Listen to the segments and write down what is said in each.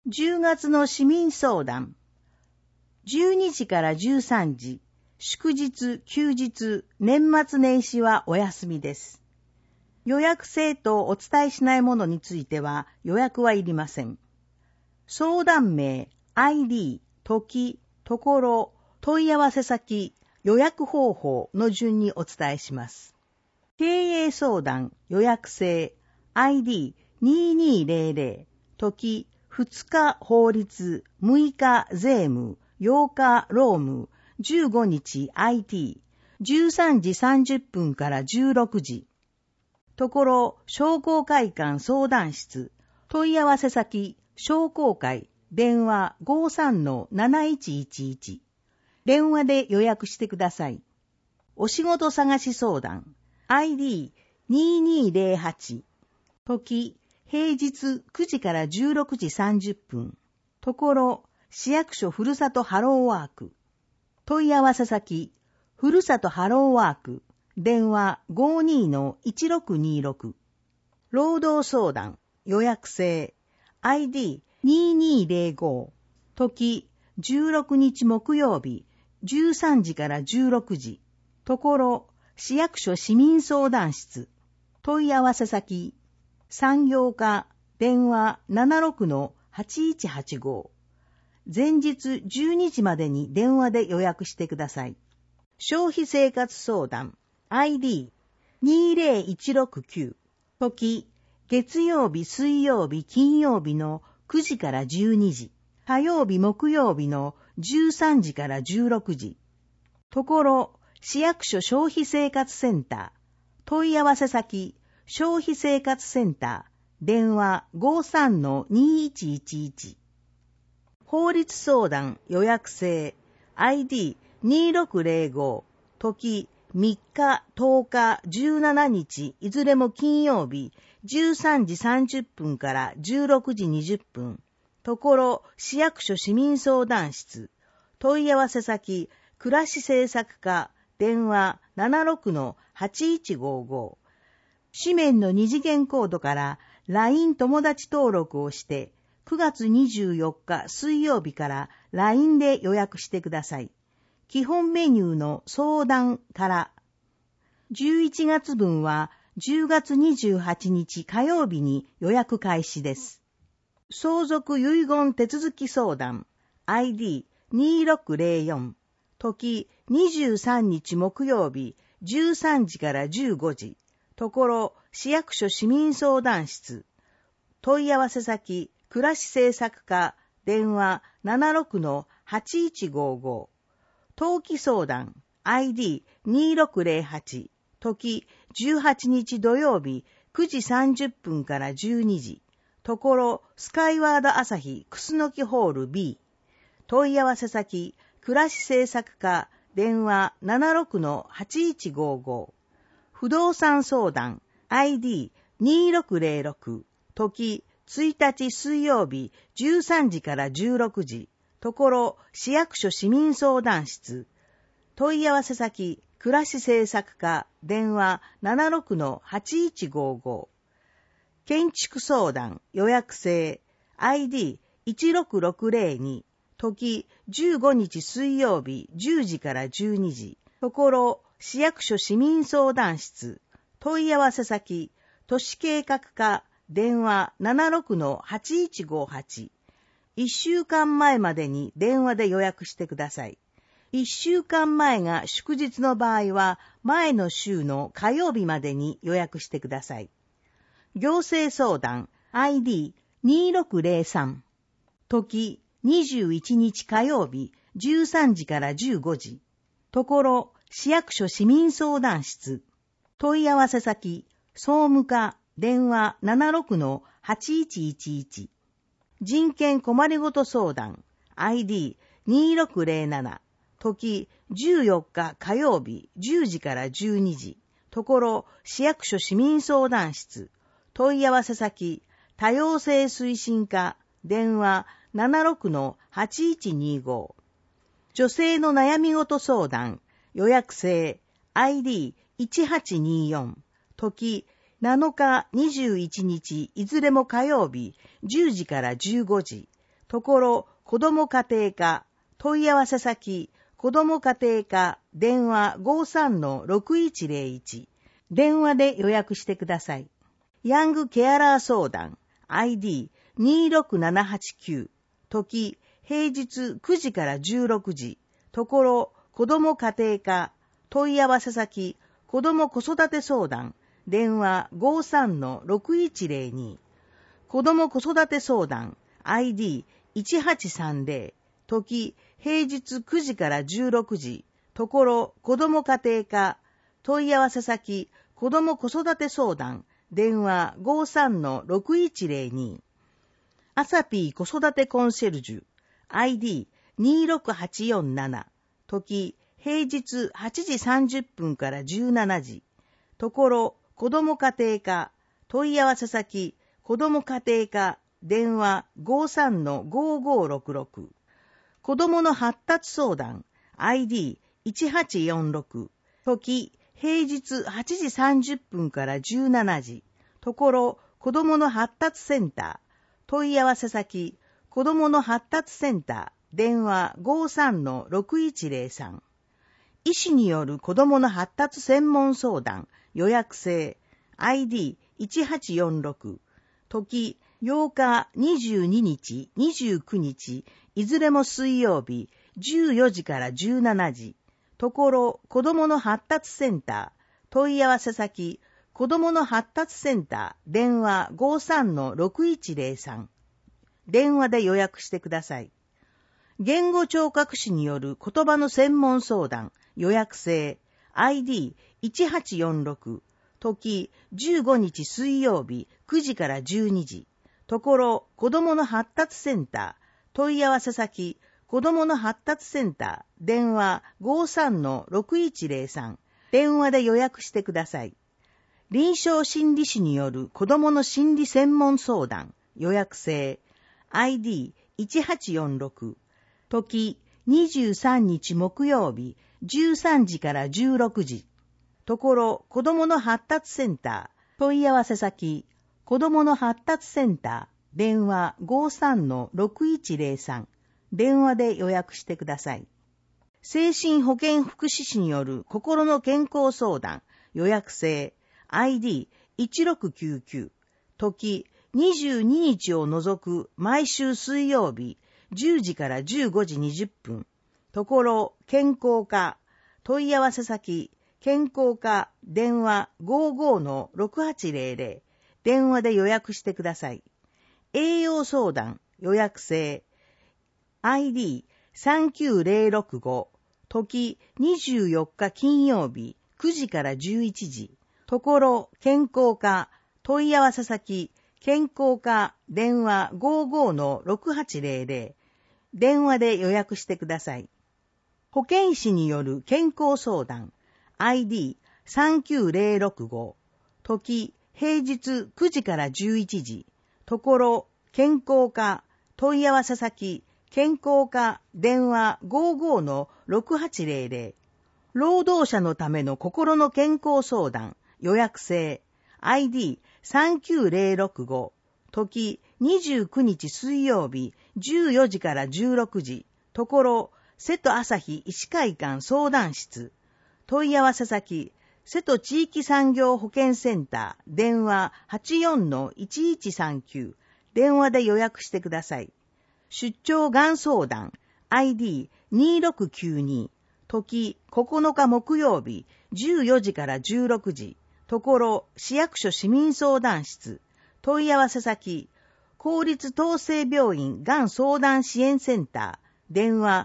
10月の市民相談。12時から13時、祝日、休日、年末年始はお休みです。予約制とお伝えしないものについては予約はいりません。相談名、ID、時、ところ、問い合わせ先、予約方法の順にお伝えします。経営相談、予約制、ID2200、時、2日法律、6日税務、8日労務、15日 IT、13時30分から16時。ところ、商工会館相談室、問い合わせ先、商工会、電話 53-7111。電話で予約してください。お仕事探し相談、ID2208、時、平日9時から16時30分。ところ、市役所ふるさとハローワーク。問い合わせ先、ふるさとハローワーク。電話 52-1626。労働相談、予約制。ID2205。時、16日木曜日、13時から16時。ところ、市役所市民相談室。問い合わせ先、産業課、電話 76-8185。前日12時までに電話で予約してください。消費生活相談、ID20169。時、月曜日、水曜日、金曜日の9時から12時。火曜日、木曜日の13時から16時。ところ、市役所消費生活センター。問い合わせ先、消費生活センター。電話 53-2111。法律相談予約制。ID2605。時、3日、10日、17日、いずれも金曜日、13時30分から16時20分。ところ、市役所市民相談室。問い合わせ先、暮らし政策課。電話 76-8155。紙面の二次元コードから LINE 友達登録をして、9月24日水曜日から LINE で予約してください。基本メニューの相談から、11月分は10月28日火曜日に予約開始です。相続遺言手続き相談 ID2604。時、23日木曜日、13時から15時。ところ、市役所市民相談室。問い合わせ先、暮らし政策課。電話 76-8155。登記相談 ID2608。時、18日土曜日、9時30分から12時。ところ、スカイワード朝日クスノキホール B。問い合わせ先、暮らし政策課。電話 76-8155。不動産相談 ID2606。時、1日水曜日、13時から16時。ところ、市役所市民相談室。問い合わせ先、暮らし政策課。電話 76-8155。建築相談予約制 ID1662。時、15日水曜日、10時から12時。ところ、市役所市民相談室。問い合わせ先、都市計画課。電話 76-8158。1週間前までに電話で予約してください。1週間前が祝日の場合は、前の週の火曜日までに予約してください。行政相談 ID2603。時、21日火曜日、13時から15時。ところ、市役所市民相談室。問い合わせ先、総務課。電話 76-8111。人権困りごと相談 ID2607。時、14日火曜日、10時から12時。ところ、市役所市民相談室。問い合わせ先、多様性推進課。電話 76-8125。女性の悩みごと相談予約制 ID1824。時、7日21日いずれも火曜日10時から15時。 ところ子ども家庭課問い合わせ先子ども家庭課電話 53-6101 電話で予約してください。ヤングケアラー相談 ID26789 時平日9時から16時ところ子ども家庭課問い合わせ先子ども子育て相談電話 53-6102 子ども子育て相談 ID1830 時平日9時から16時ところ子ども家庭課問い合わせ先子ども子育て相談電話 53-6102 アサピー子育てコンシェルジュ ID26847 時平日8時30分から17時ところ子ども家庭課問い合わせ先子ども家庭課電話 53-5566 子どもの発達相談 ID1846 時平日8時30分から17時ところ子どもの発達センター問い合わせ先子どもの発達センター電話 53-6103 医師による子どもの発達専門相談予約制 ID1846 時8日22日29日いずれも水曜日14時から17時ところ子どもの発達センター問い合わせ先子どもの発達センター電話 53-6103 電話で予約してください。言語聴覚士による言葉の専門相談予約制 ID1846 時15日水曜日9時から12時ところ子どもの発達センター問い合わせ先子どもの発達センター電話 53-6103 電話で予約してください。臨床心理士による子どもの心理専門相談予約制 ID1846 時23日木曜日13時から16時ところ子どもの発達センター問い合わせ先子どもの発達センター電話 53-6103 電話で予約してください。精神保健福祉士による心の健康相談予約制 ID1699 時22日を除く毎週水曜日10時から15時20分ところ健康課問い合わせ先健康課電話 55-6800 電話で予約してください。栄養相談予約制 ID39065 時24日金曜日9時から11時ところ健康課問い合わせ先健康課電話 55-6800 電話で予約してください。保健師による健康相談 ID39065 時平日9時から11時ところ健康課問い合わせ先健康課電話 55-6800 労働者のための心の健康相談予約制 ID39065 時29日水曜日14時から16時ところ瀬戸朝日医師会館相談室問い合わせ先瀬戸地域産業保健センター電話 84-1139 電話で予約してください。出張がん相談 ID2692 時9日木曜日14時から16時ところ市役所市民相談室問い合わせ先公立統制病院がん相談支援センター電話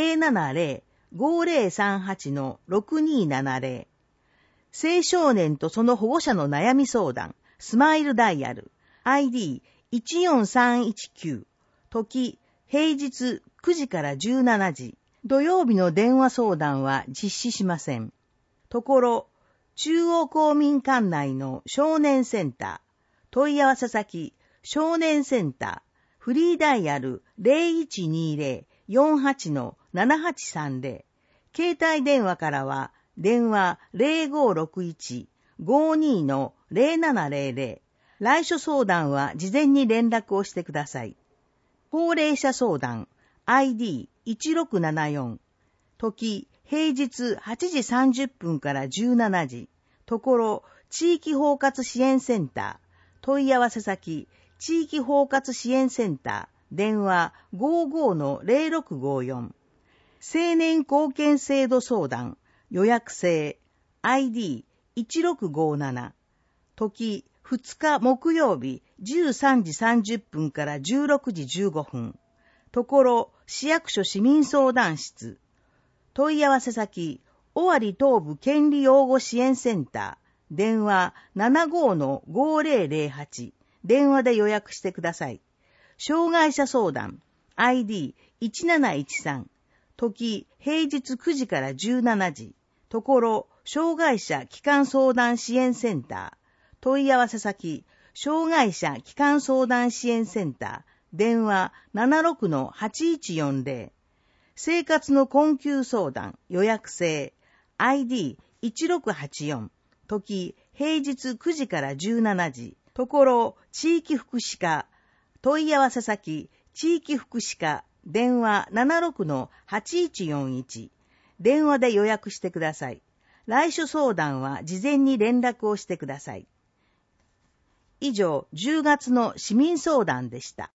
070-5038-6270 青少年とその保護者の悩み相談スマイルダイヤル ID14319 時平日9時から17時土曜日の電話相談は実施しません。ところ中央公民館内の少年センター問い合わせ先少年センターフリーダイヤル 0120-48-7830 携帯電話からは電話 0561-52-0700 来所相談は事前に連絡をしてください。 高齢者相談 ID1674 時平日8時30分から17時ところ地域包括支援センター問い合わせ先地域包括支援センター電話 55-0654 青年貢献制度相談予約制 ID1657 時2日木曜日13時30分から16時15分ところ市役所市民相談室問い合わせ先尾張東部権利擁護支援センター電話 75-5008 電話で予約してください。障害者相談 ID1713 時平日9時から17時ところ障害者基幹相談支援センター問い合わせ先障害者基幹相談支援センター電話 76-8140 生活の困窮相談予約制 ID1684 時平日9時から17時ところ地域福祉課問い合わせ先地域福祉課電話 76-8141 電話で予約してください。来所相談は事前に連絡をしてください。以上、10月の市民相談でした。